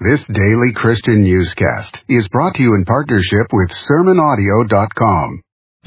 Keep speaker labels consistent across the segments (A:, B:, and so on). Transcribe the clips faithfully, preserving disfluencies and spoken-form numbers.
A: This daily Christian newscast is brought to you in partnership with sermon audio dot com.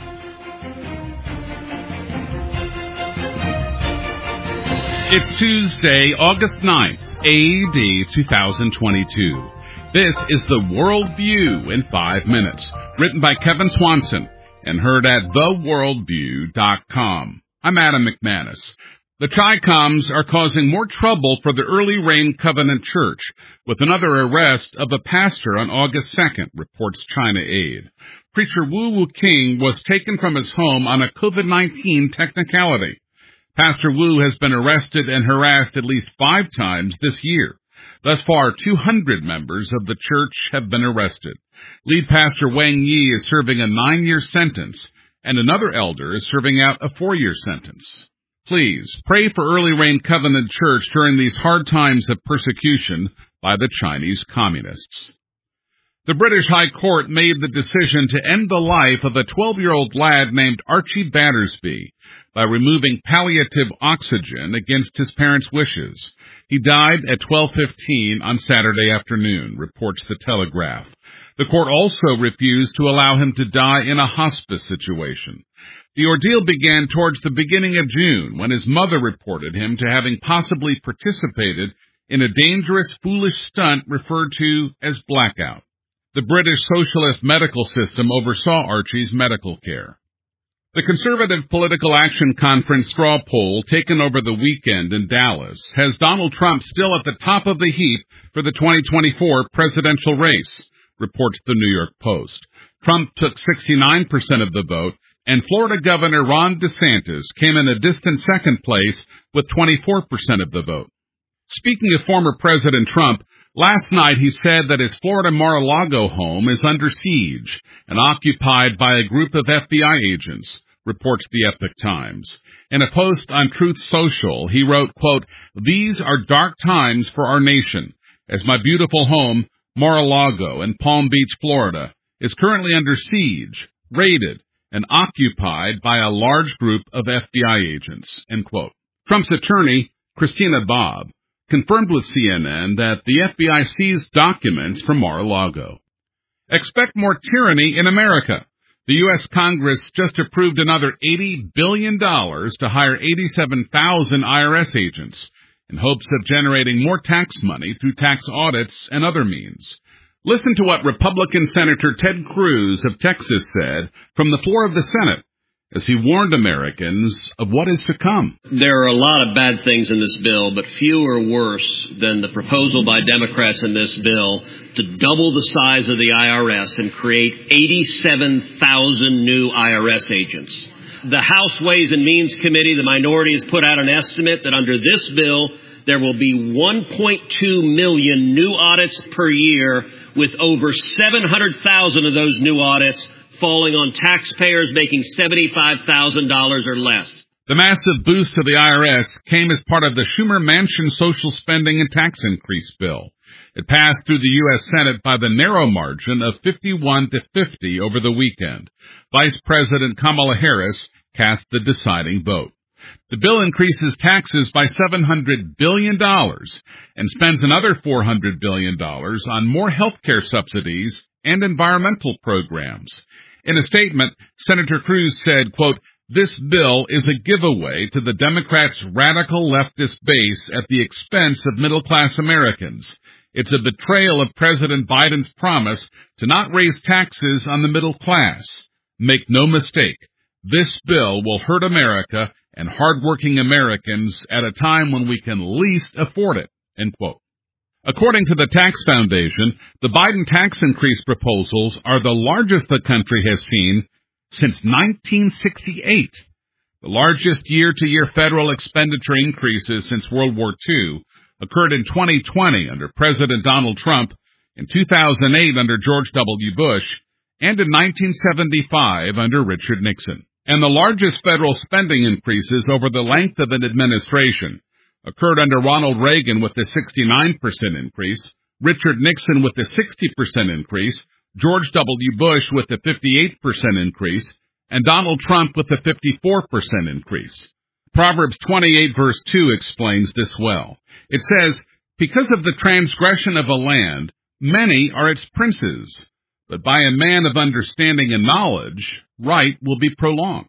B: It's Tuesday, August ninth, A D two thousand twenty-two. This is the Worldview in five minutes, written by Kevin Swanson and heard at the worldview dot com. I'm Adam McManus. The Chi-Coms are causing more trouble for the Early Rain Covenant Church, with another arrest of a pastor on August second, reports China Aid. Preacher Wu Wu King was taken from his home on a COVID nineteen technicality. Pastor Wu has been arrested and harassed at least five times this year. Thus far, two hundred members of the church have been arrested. Lead pastor Wang Yi is serving a nine-year sentence, and another elder is serving out a four-year sentence. Please pray for Early Rain Covenant Church during these hard times of persecution by the Chinese communists. The British High Court made the decision to end the life of a twelve-year-old lad named Archie Battersby by removing palliative oxygen against his parents' wishes. He died at twelve fifteen on Saturday afternoon, reports The Telegraph. The court also refused to allow him to die in a hospice situation. The ordeal began towards the beginning of June, when his mother reported him to having possibly participated in a dangerous, foolish stunt referred to as blackout. The British Socialist medical system oversaw Archie's medical care. The Conservative Political Action Conference straw poll taken over the weekend in Dallas has Donald Trump still at the top of the heap for the twenty twenty-four presidential race, reports the New York Post. Trump took sixty-nine percent of the vote, and Florida Governor Ron DeSantis came in a distant second place with twenty-four percent of the vote. Speaking of former President Trump, last night he said that his Florida Mar-a-Lago home is under siege and occupied by a group of F B I agents, reports the Epoch Times. In a post on Truth Social, he wrote, quote, "These are dark times for our nation, as my beautiful home, Mar-a-Lago in Palm Beach, Florida, is currently under siege, raided, and occupied by a large group of F B I agents," end quote. Trump's attorney, Christina Bobb, confirmed with C N N that the F B I seized documents from Mar-a-Lago. Expect more tyranny in America. The U S Congress just approved another eighty billion dollars to hire eighty-seven thousand I R S agents in hopes of generating more tax money through tax audits and other means. Listen to what Republican Senator Ted Cruz of Texas said from the floor of the Senate as he warned Americans of what is to come.
C: There are a lot of bad things in this bill, but few are worse than the proposal by Democrats in this bill to double the size of the I R S and create eighty-seven thousand new I R S agents. The House Ways and Means Committee, the minority, has put out an estimate that under this bill, there will be one point two million new audits per year, with over seven hundred thousand of those new audits falling on taxpayers making seventy-five thousand dollars or less.
B: The massive boost to the I R S came as part of the Schumer-Manchin social spending and tax increase bill. It passed through the U S Senate by the narrow margin of fifty-one to fifty over the weekend. Vice President Kamala Harris cast the deciding vote. The bill increases taxes by seven hundred billion dollars and spends another four hundred billion dollars on more health care subsidies and environmental programs. In a statement, Senator Cruz said, quote, "This bill is a giveaway to the Democrats' radical leftist base at the expense of middle-class Americans. It's a betrayal of President Biden's promise to not raise taxes on the middle class. Make no mistake, this bill will hurt America and hardworking Americans at a time when we can least afford it," end quote. According to the Tax Foundation, the Biden tax increase proposals are the largest the country has seen since nineteen sixty-eight. The largest year-to-year federal expenditure increases since World War Two occurred in twenty twenty under President Donald Trump, in two thousand eight under George W. Bush, and in nineteen seventy-five under Richard Nixon. And the largest federal spending increases over the length of an administration occurred under Ronald Reagan with the sixty-nine percent increase, Richard Nixon with the sixty percent increase, George W. Bush with the fifty-eight percent increase, and Donald Trump with the fifty-four percent increase. Proverbs twenty-eight verse two explains this well. It says, Because of the transgression of a land, many are its princes, but by a man of understanding and knowledge, right will be prolonged.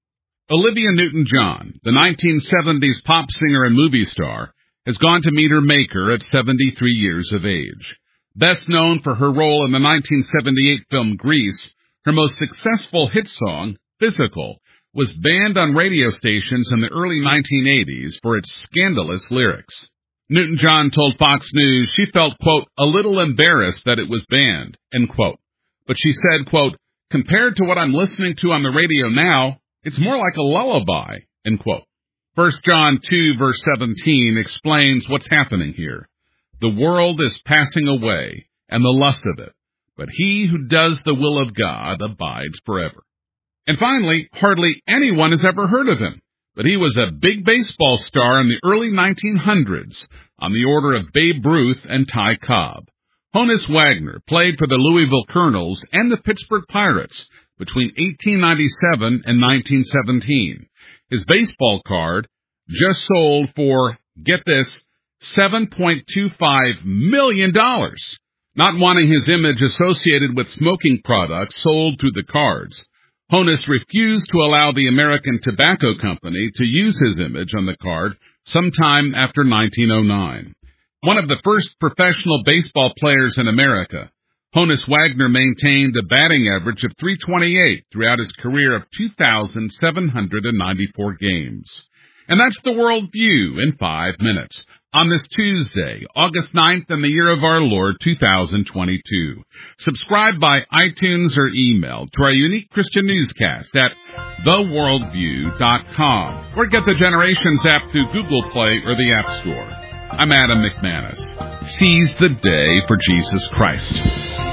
B: Olivia Newton-John, the nineteen seventies pop singer and movie star, has gone to meet her maker at seventy-three years of age. Best known for her role in the nineteen seventy-eight film Grease, her most successful hit song, Physical, was banned on radio stations in the early nineteen eighties for its scandalous lyrics. Newton-John told Fox News she felt, quote, a little embarrassed that it was banned, end quote. But she said, quote, compared to what I'm listening to on the radio now, it's more like a lullaby, end quote. First John two, verse seventeen explains what's happening here. The world is passing away, and the lust of it, but he who does the will of God abides forever. And finally, hardly anyone has ever heard of him, but he was a big baseball star in the early nineteen hundreds, on the order of Babe Ruth and Ty Cobb. Honus Wagner played for the Louisville Colonels and the Pittsburgh Pirates between eighteen ninety-seven and nineteen seventeen. His baseball card just sold for, get this, seven point two five million dollars. Not wanting his image associated with smoking products sold through the cards, Honus refused to allow the American Tobacco Company to use his image on the card sometime after nineteen oh nine. One of the first professional baseball players in America, Honus Wagner maintained a batting average of three twenty-eight throughout his career of two thousand seven hundred ninety-four games. And that's the World View in five minutes on this Tuesday, August ninth, in the year of our Lord, two thousand twenty-two. Subscribe by iTunes or email to our unique Christian newscast at the worldview dot com or get the Generations app through Google Play or the App Store. I'm Adam McManus. Seize the day for Jesus Christ.